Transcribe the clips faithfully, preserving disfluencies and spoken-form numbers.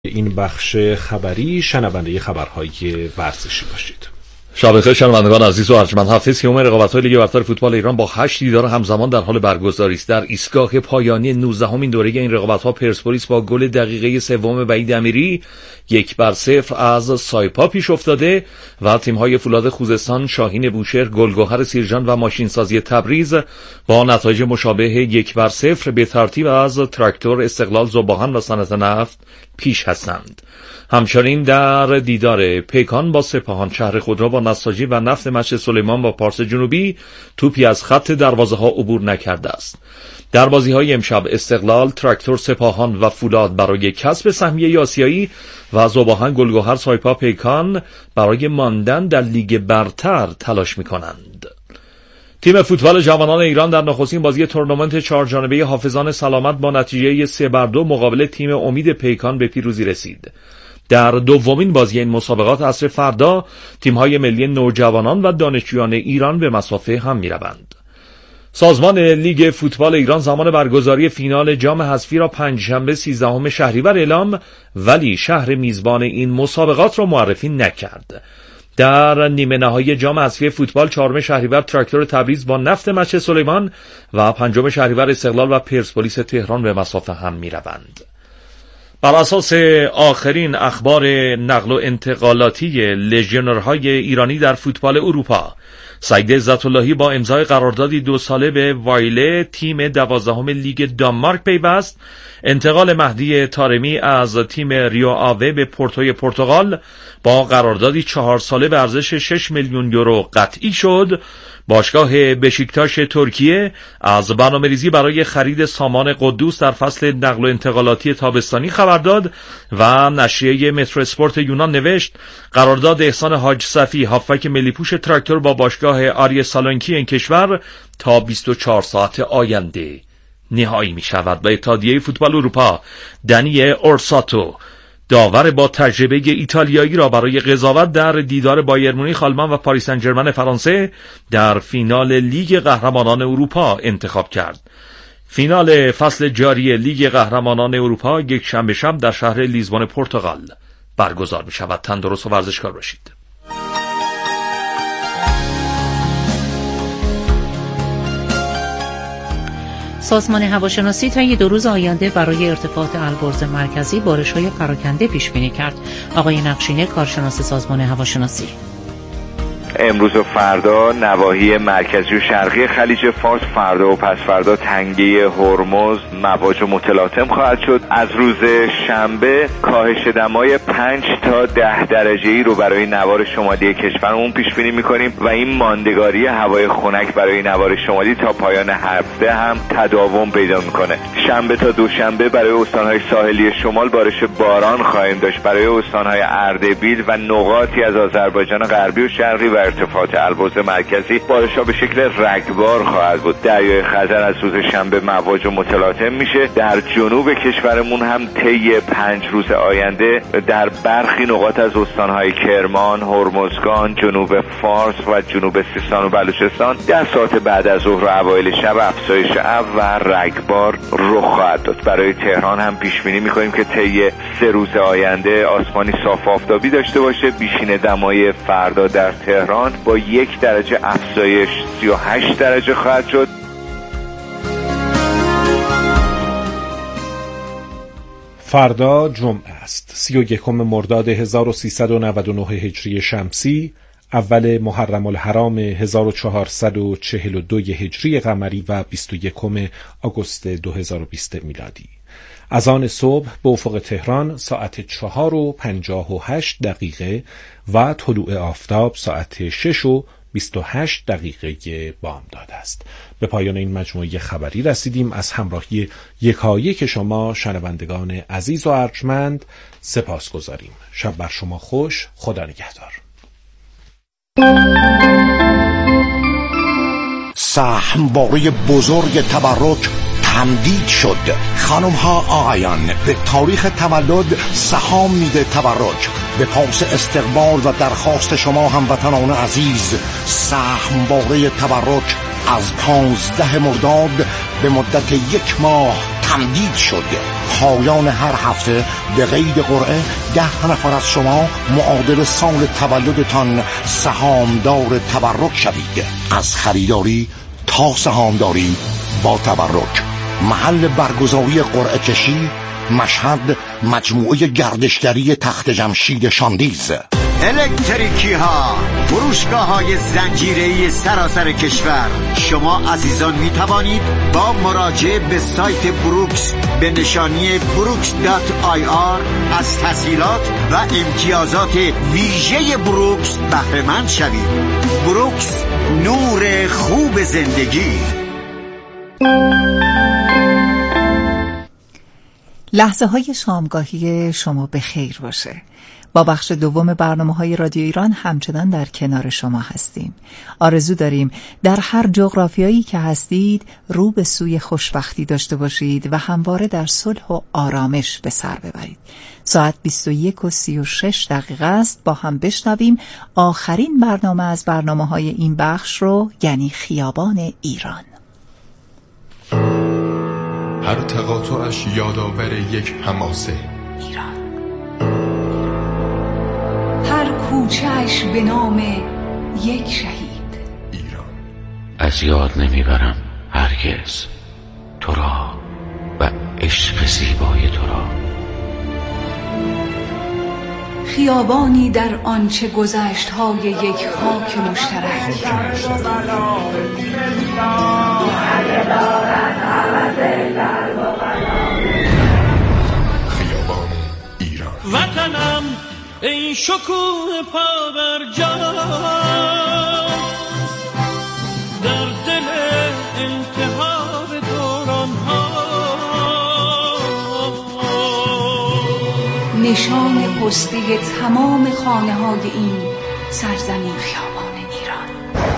این بخش خبری شنونده خبرهای ورزشی باشید. شب بخیر شنوندگان عزیز و ارجمند. هفته سیوم رقابت‌های لیگ برتر فوتبال ایران با هشت دیدار همزمان در حال برگزاری است. در ایستگاه پایانی نوزدهمین دوره این رقابت‌ها پرسپولیس با گل دقیقه سوم وحید امیری یک بر صفر از سایپا پیش افتاده و تیم‌های فولاد خوزستان، شاهین بوشهر، گلگهر سیرجان و ماشینسازی تبریز با نتایج مشابه یک بر صفر به ترتیب از تراکتور، استقلال، ذوباهن و صنعت نفت پیش هستند. همچنین در دیدار پیکان با سپاهان، شهر خودرو با نساجی و نفت مشت سلیمان با پارس جنوبی توپی از خط دروازه ها عبور نکرده است. در بازی های امشب استقلال، تراکتور، سپاهان و فولاد برای کسب سهمیه آسیایی و ذوباهن، گلگهر، سایپا، پیکان برای ماندن در لیگ برتر تلاش می کنند. تیم فوتبال جوانان ایران در نخستین بازی تورنمنت چهار جانبه حافظان سلامت با نتیجه سه بر دو مقابل تیم امید پیکان به پیروزی رسید. در دومین بازی این مسابقات عصر فردا تیم‌های ملی نوجوانان و دانشجویان ایران به مسافه هم می‌روند. سازمان لیگ فوتبال ایران زمان برگزاری فینال جام حذفی را پنجشنبه سیزدهم شهریور اعلام، ولی شهر میزبان این مسابقات را معرفی نکرد. در نیمه نهایی جام حذفی فوتبال چهارم شهریور تراکتور تبریز با نفت مشت سلیمان و پنجم شهریور استقلال و پرسپولیس تهران به مسافه هم می‌روند. بر اساس آخرین اخبار نقل و انتقالاتی لژیونرهای ایرانی در فوتبال اروپا، سعید عزت‌اللهی با امضای قراردادی دو ساله به وایله تیم دوازدهم لیگ دانمارک پیوست. انتقال مهدی طارمی از تیم ریو آوه به پورتوی پرتغال با قراردادی چهار ساله به ارزش شش میلیون یورو قطعی شد. باشگاه بشیکتاش ترکیه از برنامه‌ریزی برای خرید سامان قدوس در فصل نقل و انتقالاتی تابستانی خبر داد و نشریه مترو اسپورت یونان نوشت قرارداد احسان حاج صفی هافبک ملی پوش تراکتور با باشگاه آریه سالونکی این کشور تا بیست و چهار ساعت آینده نهایی می شود. و اتحادیه فوتبال اروپا دنی اورساتو، داور با تجربه ایتالیایی را برای قضاوت در دیدار بایر مونیخ آلمان و پاریس سن ژرمن فرانسه در فینال لیگ قهرمانان اروپا انتخاب کرد. فینال فصل جاری لیگ قهرمانان اروپا یک شنبه شب در شهر لیزبون پرتغال برگزار می شود. تندرست و ورزشکار باشید. سازمان هواشناسی طی دو روز آینده برای ارتفاعات البرز مرکزی بارش‌های پراکنده پیش بینی کرد. آقای نقشینه، کارشناس سازمان هواشناسی: امروز و فردا نواحی مرکزی و شرقی خلیج فارس، فردا و پس فردا تنگه هرمز مواج متلاطم خواهد شد. از روز شنبه کاهش دمای پنج تا ده درجه‌ای رو برای نوار شمالی کشورمون پیش بینی می‌کنیم و این ماندگاری هوای خنک برای نوار شمالی تا پایان هفته هم تداوم پیدا می‌کنه. شنبه تا دوشنبه برای استان‌های ساحلی شمال بارش باران خواهیم داشت. برای استان‌های اردبیل و نقاطی از آذربایجان غربی و شرقی و ارتفاعات البرز مرکزی بارش‌ها به شکل رگبار خواهد بود. دریای خزر از روز شنبه مواج و متلاطم میشه. در جنوب کشورمون هم طی پنج روز آینده در برخی نقاط از استان‌های کرمان، هرمزگان، جنوب فارس و جنوب سیستان و بلوچستان در ساعت بعد از ظهر و اوایل شب افزایش ابر و رگبار رخ خواهد داد. برای تهران هم پیش بینی می‌کنیم که طی سه روز آینده آسمانی صاف آفتابی داشته باشه. بیشین دمای فردا در تهران با یک درجه افزایش سی و هشت درجه خواهد شد. فردا جمعه است، سی و یکم مرداد هزار و سیصد و نود و نه هجری شمسی، اول محرم الحرام هزار و چهارصد و چهل و دو هجری قمری و بیست و یکم آگوست دو هزار و بیست میلادی. از آن صبح به افق تهران ساعت چهار و پنجاه و هشت دقیقه و طلوع آفتاب ساعت شش و بیست و هشت دقیقه بامداد است. به پایان این مجموعه خبری رسیدیم. از همراهی یکایک شما شنوندگان عزیز و ارجمند سپاس گذاریم. شب بر شما خوش. خدا نگهدار. سهمواره بزرگ تبرک تمدید شد. خانم ها آقایان، به تاریخ تولد سهام میده تبرک. به پاس استقبال و درخواست شما هموطنان عزیز، سهمواره تبرک از پانزده مرداد به مدت یک ماه تمدید شد. پایان هر هفته به قید قرعه ده نفر از شما معادل سال تولدتان سهامدار تبرک شوید. از خریداری تا سهامداری با تبرک. محل برگزاری قرعه کشی مشهد، مجموعه گردشگری تخت جمشید شاندیز. الکتریکی ها، فروشگاه های زنجیره‌ای سراسر کشور. شما عزیزان می توانید با مراجعه به سایت بروکس به نشانی بروکس دات آی آر از تسهیلات و امتیازات ویژه بروکس بهره مند شوید. بروکس، نور خوب زندگی. لحظه های شامگاهی شما به خیر باشه. با بخش دوم برنامه‌های رادیو ایران همچنان در کنار شما هستیم. آرزو داریم در هر جغرافیایی که هستید رو به سوی خوشبختی داشته باشید و همواره در صلح و آرامش به سر ببرید. ساعت بیست و یک و سی و شش دقیقه است. با هم بشنویم آخرین برنامه از برنامه‌های این بخش رو، یعنی خیابان ایران. هر تقاطعش یادآور یک حماسه. ایران. هر کوچه‌اش به نام یک شهید. ایران. از یاد نمیبرم هرگز تو را و عشق زیبای تو را. خیابانی در آنچه گذشت های یک خاک مشترک. خیابان ایران. وطنم ای شکوه پا بر جا، در دل التهاب دوران ها. نشان پسته تمام خانه های این سرزمین خیابان ایران.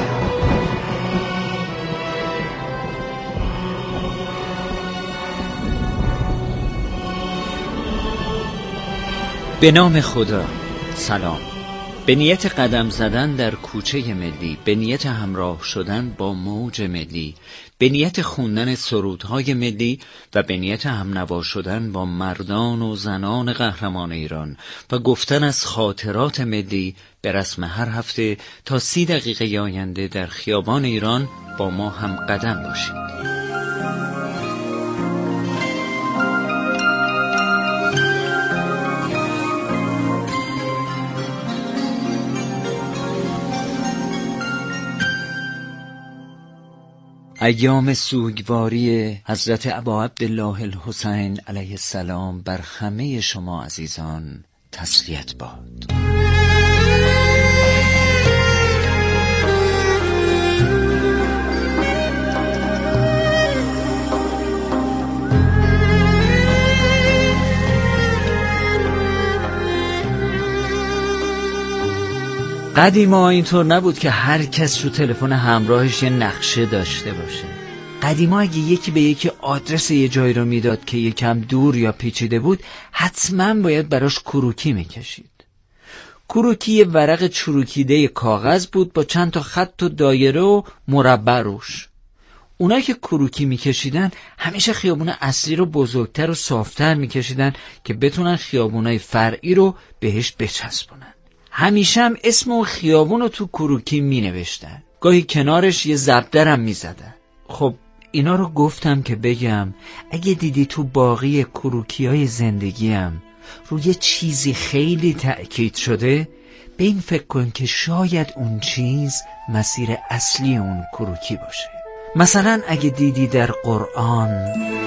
به نام خدا. سلام. به نیت قدم زدن در کوچه ملی، به نیت همراه شدن با موج ملی، به نیت خوندن سرودهای ملی و به نیت همنوا شدن با مردان و زنان قهرمان ایران و گفتن از خاطرات ملی، به رسم هر هفته تا سی دقیقه آینده در خیابان ایران با ما هم قدم باشید. ایام سوگواری حضرت ابا عبدالله الحسین علیه السلام بر همه شما عزیزان تسلیت باد. قدیما اینطور نبود که هر کس رو تلفن همراهش یه نقشه داشته باشه. قدیما اگه یکی به یکی آدرس یه جایی رو میداد که یکم دور یا پیچیده بود، حتما باید براش کروکی میکشید. کروکی یه ورق چروکیده کاغذ بود با چند تا خط و دایره و مربع روش. اونایی که کروکی میکشیدن همیشه خیابون اصلی رو بزرگتر و صافتر میکشیدن که بتونن خیابونای فرعی رو بهش بچسبونن. همیشه هم اسم اون خیابون رو تو کروکی می نوشتن. گاهی کنارش یه زبدرم می زدن. خب اینا رو گفتم که بگم اگه دیدی تو باقی کروکی های زندگیم روی چیزی خیلی تأکید شده، به این فکر کن که شاید اون چیز مسیر اصلی اون کروکی باشه. مثلا اگه دیدی در قرآن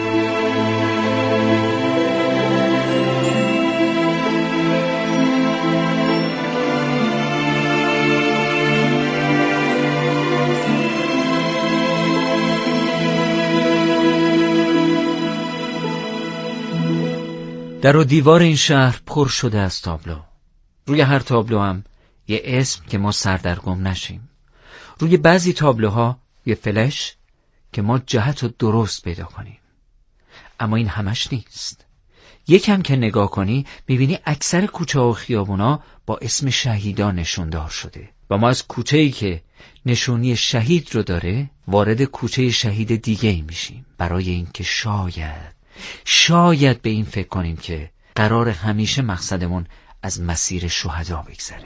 در و دیوار این شهر پر شده از تابلو. روی هر تابلو هم یه اسم که ما سردرگم نشیم. روی بعضی تابلوها یه فلش که ما جهت رو درست پیدا کنیم. اما این همش نیست. یکم که نگاه کنی میبینی اکثر کوچه و خیابونا با اسم شهیدان نشوندار شده و ما از کوچه‌ای که نشونی شهید رو داره وارد کوچه شهید دیگه ای میشیم، برای اینکه شاید شاید به این فکر کنیم که قرار همیشه مقصدمون از مسیر شهدا بگذره.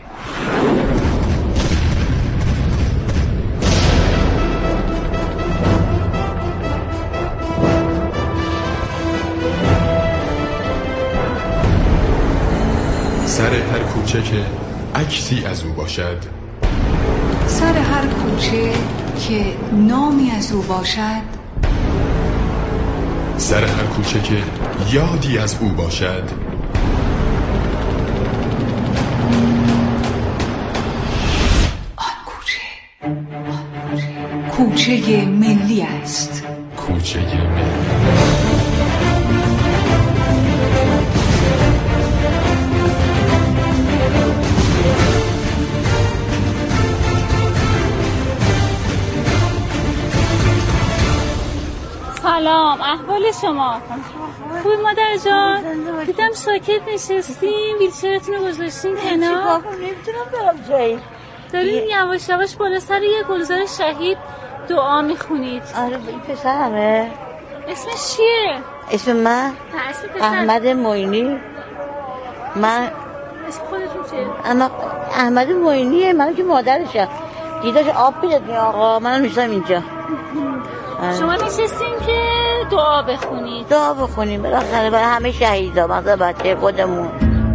سر هر کوچه که عکسی از او باشد، سر هر کوچه که نامی از او باشد، سر هر کوچه که یادی از او باشد، آن کوچه کوچه ملی است. کوچه ملی. سلام، احوال شما؟ خوبی مادر جان؟ دیدم ساکت نشستیم، ویلچرتون رو گذاشتین کنار. چیکار کنم؟ نمیتونم برم جایی. دارین یواش یواش بالا سر یه گلزار شهید دعا میخونید. آره این پسرمه. اسمش چیه؟ اسم من؟ نه اسم پسر احمد معینی. من اسم خودتون چیه؟ اما احمد معینیه، من که مادرشم. دیداش آب بیاد آقا، منم میشتم اینجا. شما نشستین که دعا بخونید. دعا بخونیم بالاخره برای همه شهیدا، مثلا بچه خودمون.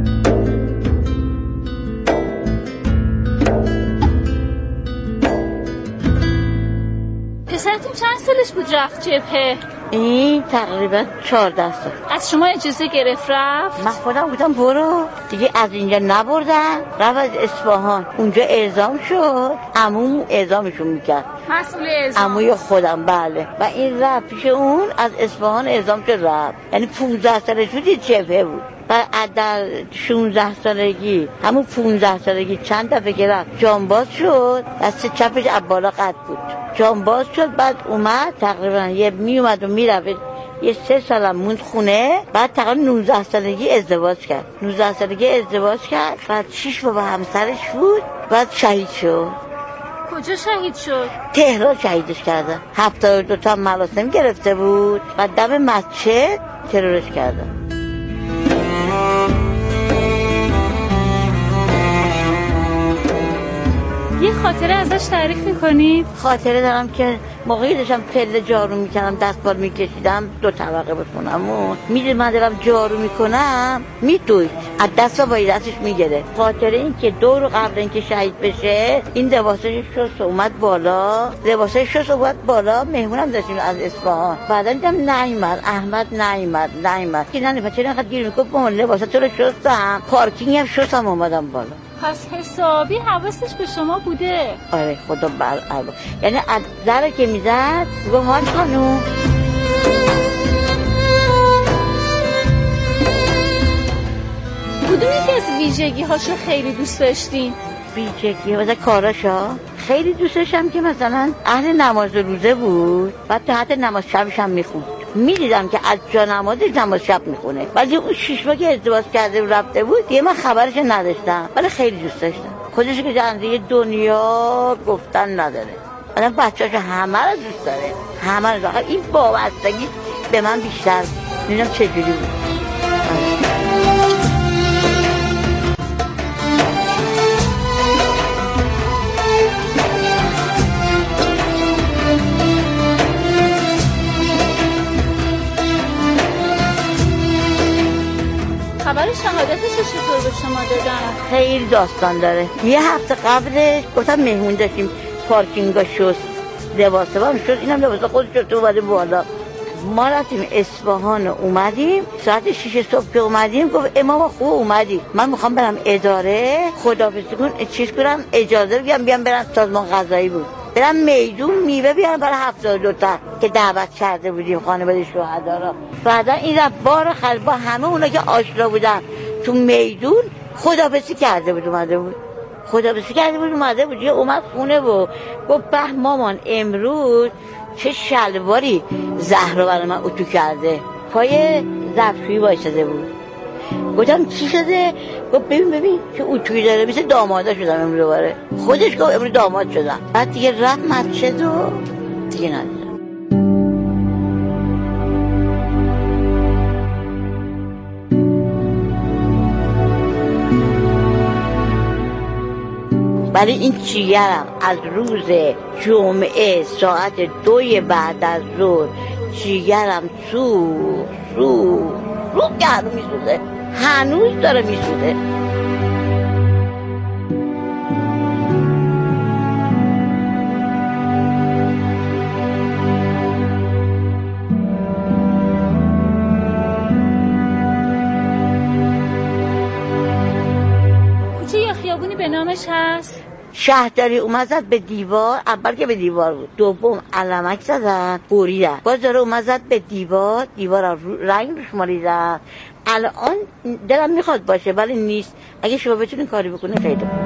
پسرتون چند سالش بود رفت جبهه؟ این تقریبا چهارده سال. از شما اجازه گرفت رفت؟ من خودم بودم برو دیگه، از اینجا نبردن، رفت از اصفهان، اونجا اعزام شد، عموم اعزامشون میکرد، مسئول اعزام عموی خودم. بله و این رفت پیش اون، از اصفهان اعزام شد رفت، یعنی پونزده سالش بود جبهه بود. و در شونزده سالگی، همون پونزده سالگی چند دفعه که رفت جانباز شد، دست چپش از بالا قطع بود، جانباز شد. بعد اومد تقریبا یه می اومد و می رفت، یه سه سالم موند خونه. بعد تقریبا نوزده سالگی ازدواج کرد، نوزده سالگی ازدواج کرد. بعد شش بابا همسرش بود. بعد شهید شد. کجا شهید شد؟ تهران شهیدش کردن. هفتاد و دو تا مراسم گرفته بود و دم مسجد ترورش کردن. یه خاطره ازش تعریف میکنید؟ خاطره دارم که موقعی داشتم پله جارو میکنم، دستبال میکشیدم دو طبقه بخونم و میده من دارم جارو میکنم میدوید، از دست و بایی دستش میگره. خاطره این که دو رو قبل این که شهید بشه این لباسش شست اومد بالا، لباسش شست اومد بالا، مهمونم داشتیم از اصفهان. بعدا دیدم نیومد، احمد نیومد نیومد که نه بچه اینقدر گیر میگفت مامان لباسا تو رو شستم، پارکینگ هم شستم اومدم بالا. پس حسابی حواسش به شما بوده. آره خدا بر علا. یعنی از در که میزد میگم حال خانوم. کدوم یکی از ویژگی هاشو خیلی دوست داشتین؟ ویژگی مثلا کاراشا خیلی دوست داشتم که مثلا اهل نماز روزه بود، بعد تا حتی نماز شبش هم میخوند. میدیدم که از جا نمازش نماز شب میخونه، ولی اون شش ماه که ازدواج کرده و رفته بود دیگه من خبرش نداشتم، ولی خیلی دوست داشتم. خودش که جنده دنیا گفتن نداره، آدم بچه‌اشو همه رو دوست داره، همه رو. فقط این وابستگی به من بیشتر نمیدونم چجوری بود. خبر شهادتش چطور به شما دادن؟ خیلی داستان داره. یه هفته قبلش گفتم مهمون داشتیم، پارکینگا شست، لباسه هم شد، اینم لباسه خودش شد اومده بالا. ما رفتیم اصفهان اومدیم، ساعت شیش صبح که اومدیم گفت امام خوب اومدی، من میخوام برم اداره خداحافظی کن چیز کنم، اجازه بگم بیام برم سازمان قضایی بود، برم میدون میوه بیارم برای هفتاد و دو تا که دعوت کرده بودیم خانواده شهدا را. بعدا این رفت بار خل با همه اونا که آشنا بودن تو میدون خداحافظی کرده بود، اومده بود خداحافظی کرده بود اومده بود. یه اومد خونه و گفت به مامان امروز چه شلواری زهرا برای من اتو کرده، پای ظرفشویی وایساده بود. گفتم چی شده؟ گفت ببین ببین که اتویی داره، مثل دامادا شدم امروز دوباره. خودش گفت امروز داماد شدم. بعد دیگه رفت مسجد و دیگه ندیدم. ولی این چیگرم از روز جمعه ساعت دوی بعد از ظهر چیگرم سو سو رو گرم میسوزه، هنوز داره میسوزه. به نامش هست شهرداری اومد زد به دیوار. اول که به دیوار بود، دوم علمک زدن بریدن، باز داره اومد زد به دیوار، دیوار رنگ روش مالیدن. الان دلم میخواد باشه ولی نیست. اگه شما بتونین کاری بکنین خیلی خوب.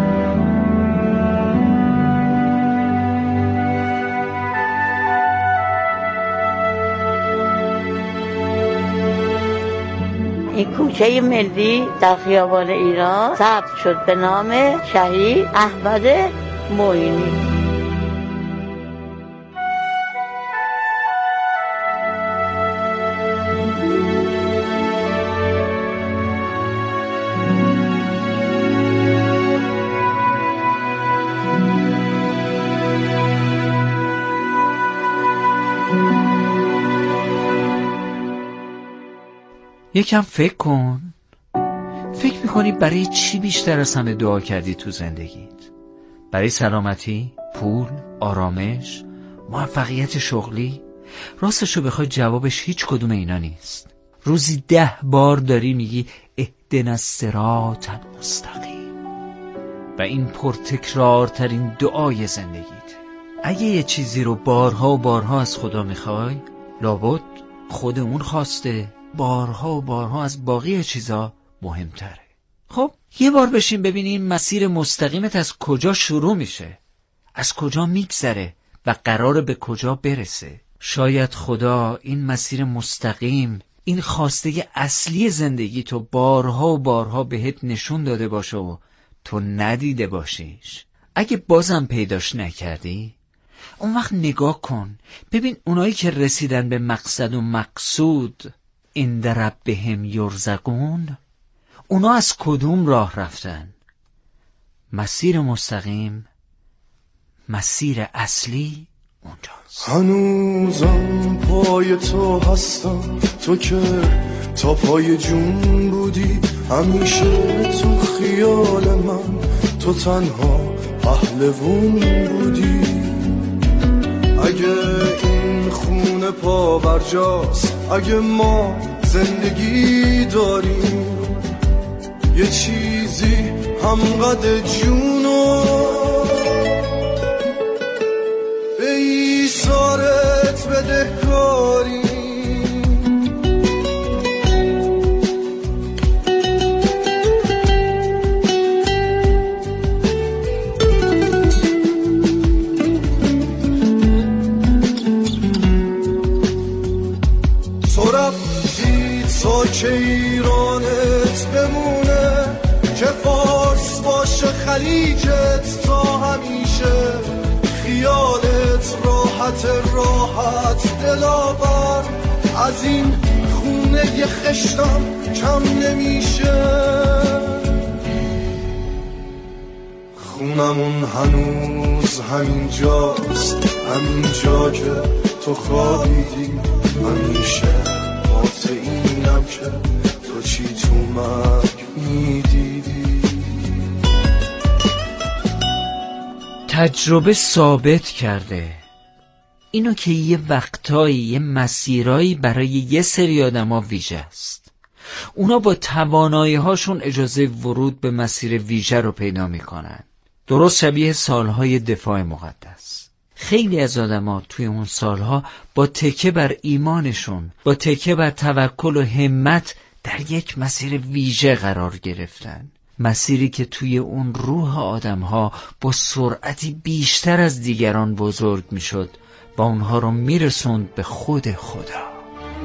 این کوچه ملی در خیابان ایران ثبت شد به نام شهید احمد معینی. یکم فکر کن. فکر میکنی برای چی بیشتر از همه دعا کردی تو زندگیت؟ برای سلامتی، پول، آرامش، موفقیت شغلی؟ راستشو بخوای جوابش هیچ کدوم اینا نیست. روزی ده بار داری میگی اهدنا الصراط المستقیم و این پرتکرارترین دعای زندگیت. اگه یه چیزی رو بارها و بارها از خدا میخوای، لابد خود اون خواسته بارها و بارها از باقی چیزا مهمتره. خب یه بار بشین ببینیم مسیر مستقیمت از کجا شروع میشه، از کجا میگذره و قراره به کجا برسه. شاید خدا این مسیر مستقیم، این خواسته اصلی زندگی تو بارها و بارها بهت نشون داده باشه و تو ندیده باشیش. اگه بازم پیداش نکردی، اون وقت نگاه کن ببین اونایی که رسیدن به مقصد و مقصود عند ربهم یرزقون، اونا از کدوم راه رفتن؟ مسیر مستقیم، مسیر اصلی اونجاست. هنوزم پای تو هستم، تو که تا پای جون بودی، همیشه تو خیال من تو تنها پهلوون بودی. اگه این خونه پا برجاست، اگه ما زندگی داریم، یه چیزی همقدر جونو به ایثارت بدهکاریم. که ایرانت بمونه، که فارس باشه خلیجت تا همیشه، خیالت راحت راحت دلاور، از این خونه یه خشتم کم نمیشه. خونمون هنوز همین جاست، همین جا که تو خوابیدی همیشه. اینم که تو چی تو مرگ میدیدی. تجربه ثابت کرده اینو که یه وقتایی یه مسیرایی برای یه سری آدما ویژه است. اونا با توانایی هاشون اجازه ورود به مسیر ویژه رو پیدا میکنن، درست شبیه سالهای دفاع مقدس. خیلی از آدما توی اون سالها با تکیه بر ایمانشون، با تکیه بر توکل و همت در یک مسیر ویژه قرار گرفتن. مسیری که توی اون روح آدمها با سرعتی بیشتر از دیگران بزرگ میشد و اونها رو میرسوند به خود خدا.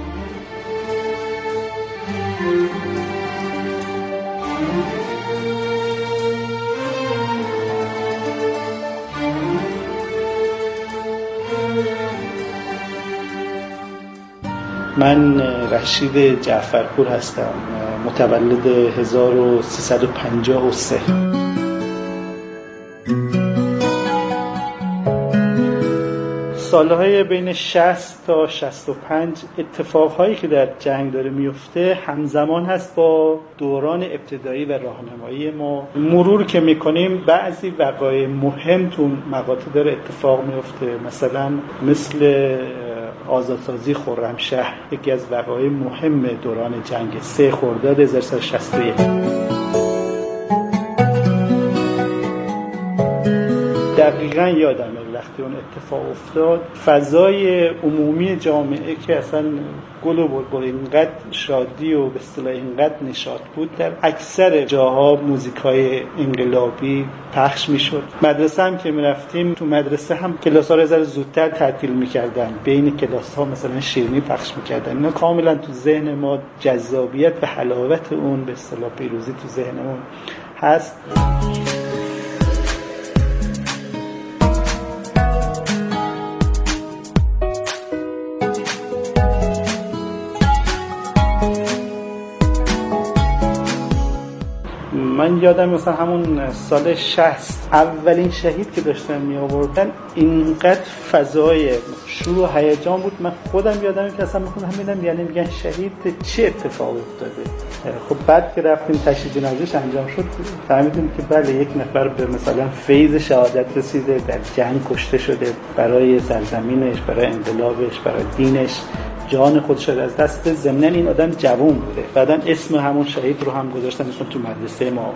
من رشید جعفرپور هستم، متولد هزار و سیصد و پنجاه و سه. سالهای بین شصت تا شصت و پنج اتفاقهایی که در جنگ داره میفته همزمان هست با دوران ابتدایی و راهنمایی ما. مرور که میکنیم بعضی وقایع مهم تو مقاطع داره اتفاق میفته، مثلا مثل آزادسازی خرمشهر، یکی از وقایع مهم دوران جنگ، سه خرداد هزار و سیصد و شصت و یک. دقیقاً یادمه وقتی اون اتفاق افتاد، فضای عمومی جامعه که اصلا گل و بلبل، اینقدر شادی و به اصطلاح اینقدر نشاط بود، در اکثر جاها موزیکای انقلابی پخش میشد. مدرسه هم که میرفتیم، تو مدرسه هم کلاس‌ها رو از زودتر تعطیل میکردن، بین کلاس‌ها مثلا شیرینی پخش میکردن. اینا کاملا تو ذهن ما جذابیت و حلاوت اون به اصطلاح پیروزی تو ذهنمون هست. من یادم مثلا همون سال شصت اولین شهید که داشتن می آوردن، اینقدر فضای شور و هیجان بود. من خودم یادم که اصلا میخوام همینم، یعنی میگن شهید چه اتفاقی افتاده. خب بعد که رفتیم تشییع جنازه‌اش انجام شد، فهمیدیم که بله یک نفر به مثلا فیض شهادت رسیده، در جنگ کشته شده، برای سرزمینش، برای انقلابش، برای دینش جان خودش از دست بده. ضمن این آدم جوان بوده. بعداً اسم همون شهید رو هم گذاشتن، مثلا تو مدرسه ما.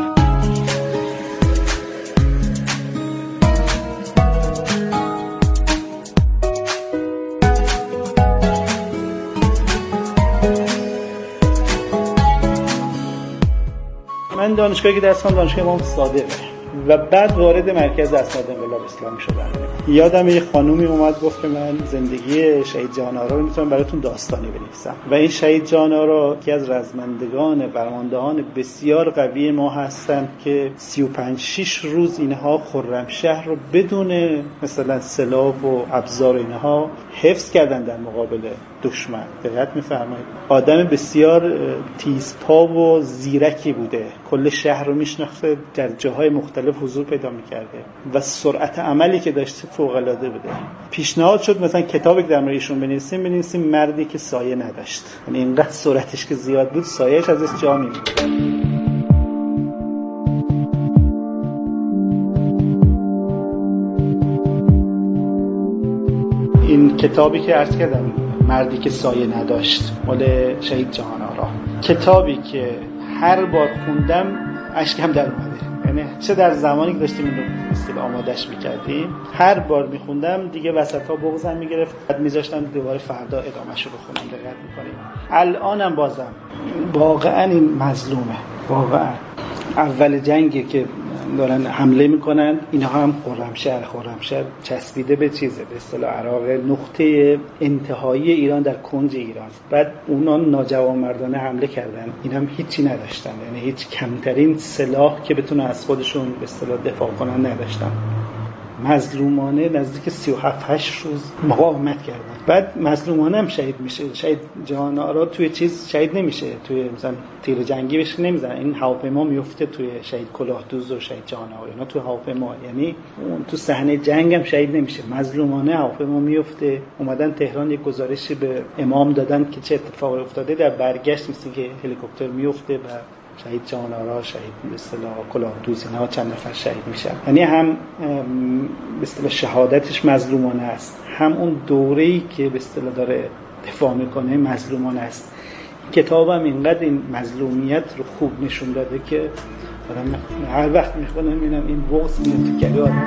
من دانشگاهی که درس خوندم دانشگاه امام صادقه و بعد وارد مرکز اسناد انقلاب اسلامی شدم. یادم یه خانومی اومد گفت که من زندگی شهید جهان آرا رو میتونم براتون داستانی بنویسم. و این شهید جهان آرا که از رزمندگان فرماندهان بسیار قوی ما هستند که سی و پنج شش روز اینها خرمشهر رو بدون مثلا سلاح و ابزار اینها حفظ کردن در مقابل دشمن. دقت می‌فرمایید. آدم بسیار تیزپا و زیرکی بوده، کل شهر رو میشناخته، در جاهای مختلف حضور پیدا می‌کرده و سرعت عملی که داشته فوق‌العاده بوده. پیشنهاد شد مثلا کتابی که در مورد ایشون بنویسیم، بنویسیم مردی که سایه نداشت. یعنی اینقدر سرعتش که زیاد بود، سایه‌اش ازش جا می‌موند. این کتابی که عرض کردم، مردی که سایه نداشت، مال شهید جهان آرا، کتابی که هر بار خوندم اشکم در اومده. یعنی چه در زمانی که داشتیم این رو مثلا آمادش میکردیم، هر بار میخوندم دیگه وسطا بغضم میگرفت، بعد میذاشتم دوباره فردا ادامهش رو بخونم. دقت میکنیم الانم بازم واقعا این مظلومه. واقعا اول جنگی که دارن حمله میکنن، اینها هم خرمشهر خرمشهر چسبیده به چیزه، به اصطلاح عراق، نقطه انتهایی ایران در کنج ایران. بعد اونا ناجوانمردانه حمله کردن، اینم هیچی نداشتن، یعنی هیچ کمترین سلاح که بتونه از خودشون به اصطلاح دفاع کنن نداشتن. مظلومانه نزدیک سی و هفت هشت روز مقاومت کردن. بعد مظلومانه هم شهید میشه. شهید جهان آرا توی چیز شهید نمیشه، توی مثلا تیر جنگی بهش نمیزنن. این هواپیما میفته توی شهید کلاهدوز و شهید جهان آرا، اینا توی هواپیما، یعنی اون تو صحنه جنگ هم شهید نمیشه. مظلومانه هواپیما میفته. اومدن تهران یک گزارشی به امام دادن که چه اتفاقی افتاده. در برگشت مثل که هلیکوپتر میفته و شهید جهان آرا، شهید به اصطلاح کلاهدوز، اینا چند نفر شهید میشن. یعنی هم به اصطلاح شهادتش مظلومانه است، هم اون دوره‌ای که به اصطلاح داره دفاع میکنه مظلومانه است. کتابم اینقدر این مظلومیت رو خوب نشون داده که آدم هر وقت میخونم میبینم این بغض میاد تو کله آدم.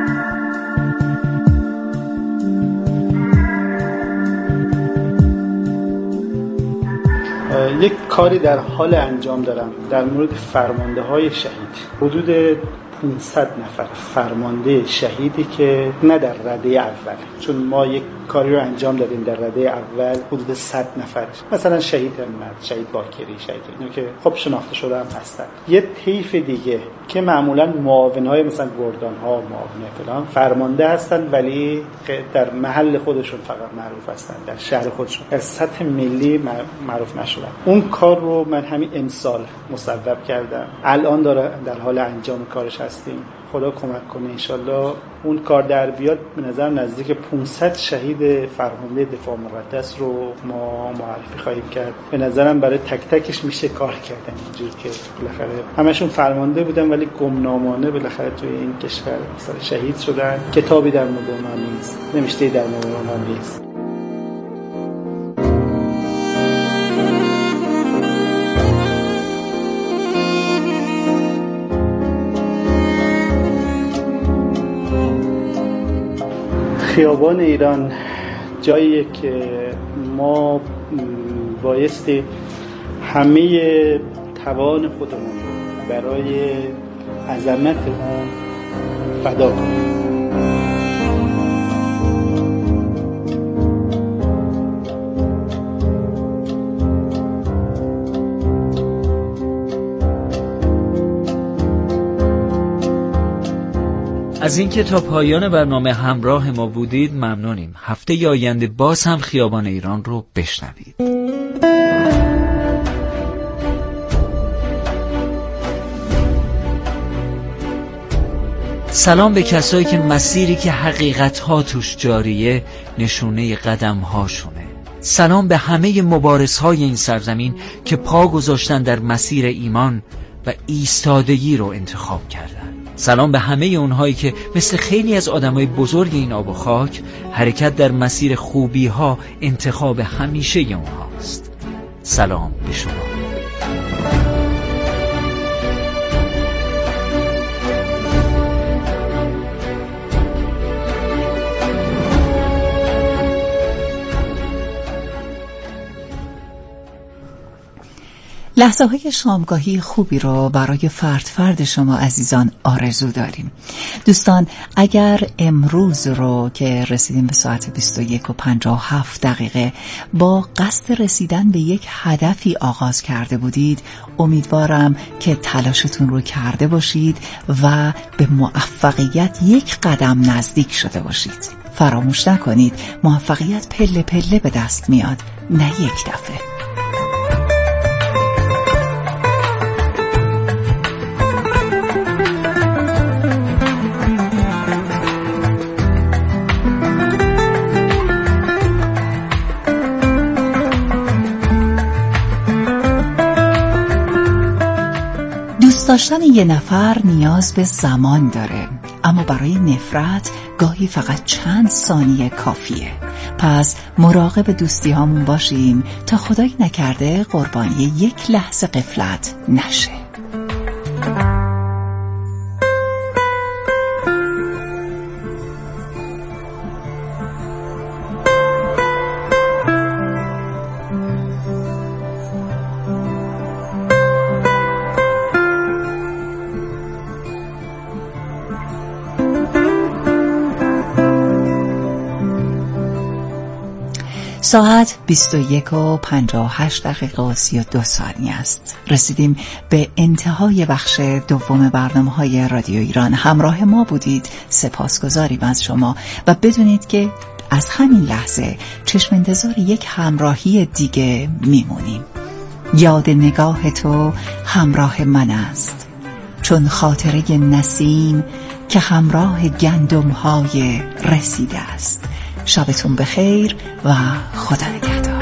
یک کاری در حال انجام دارم در مورد فرمانده های شهید. حدود پانصد نفر فرمانده شهیدی که نه در رده اول، چون ما یک کاری رو انجام دادیم در رده اول حدود صد نفر، مثلا شهید همت، شهید باکری، شهید اینو که خب شناخته شده هم هستن. یه طیف دیگه که معمولا معاونهای مثلا گردان ها، معاون فلان فرمانده هستن، ولی در محل خودشون فقط معروف هستن، در شهر خودشون، در سطح ملی معروف نشدن. اون کار رو من همین امسال مصوب کردم، الان داره در حال انجام کارش هستیم. خدا کمک کنه انشالله اون کار در بیاد. به نظر نزدیک پانصد شهید فرمانده دفاع مقدس رو ما معرفی خواهیم کرد. به نظرم برای تک تکش میشه کار کردن، اینجور که بالاخره همشون فرمانده بودن ولی گمنامانه بالاخره توی این کشور مثلا شهید شدن. کتابی در مورد اونها نیست، نوشته در مورد اونها نیست. خیابان ایران جاییه که ما بایستی همه توان خودمون برای عظمت اون فدا کنیم. از اینکه تا پایان برنامه همراه ما بودید ممنونیم. هفته آینده باز هم خیابان ایران رو بشنوید. سلام به کسایی که مسیری که حقیقت‌ها توش جاریه نشونه قدم‌هاشونه. سلام به همه مبارزهای این سرزمین که پا گذاشتن در مسیر ایمان و ایستادگی رو انتخاب کردن. سلام به همه اونهایی که مثل خیلی از آدمای بزرگ این آب و خاک حرکت در مسیر خوبی ها انتخاب همیشه اونهاست. سلام به شما. لحظه های شامگاهی خوبی رو برای فرد فرد شما عزیزان آرزو داریم. دوستان اگر امروز رو که رسیدیم به ساعت بیست و یک و پنجاه و هفت دقیقه با قصد رسیدن به یک هدفی آغاز کرده بودید، امیدوارم که تلاشتون رو کرده باشید و به موفقیت یک قدم نزدیک شده باشید. فراموش نکنید موفقیت پله پله به دست میاد، نه یک دفعه. داشتن یه نفر نیاز به زمان داره، اما برای نفرت گاهی فقط چند ثانیه کافیه. پس مراقب دوستی هامون باشیم تا خدایی نکرده قربانی یک لحظه غفلت نشه. ساعت بیست و یک و پنجاه و هشت دقیقه و سی و دو ثانیه است. رسیدیم به انتهای بخش دوم برنامه‌های رادیو ایران. همراه ما بودید، سپاسگزاریم از شما و بدونید که از همین لحظه چشم انتظار یک همراهی دیگه میمونیم. یاد نگاه تو همراه من است، چون خاطره نسیم که همراه گندم‌های رسیده است. شبتون بخیر و خدا نگهدار.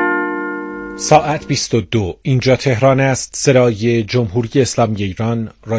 ساعت بیست و دو. اینجا تهران است. صدای جمهوری اسلامی ایران.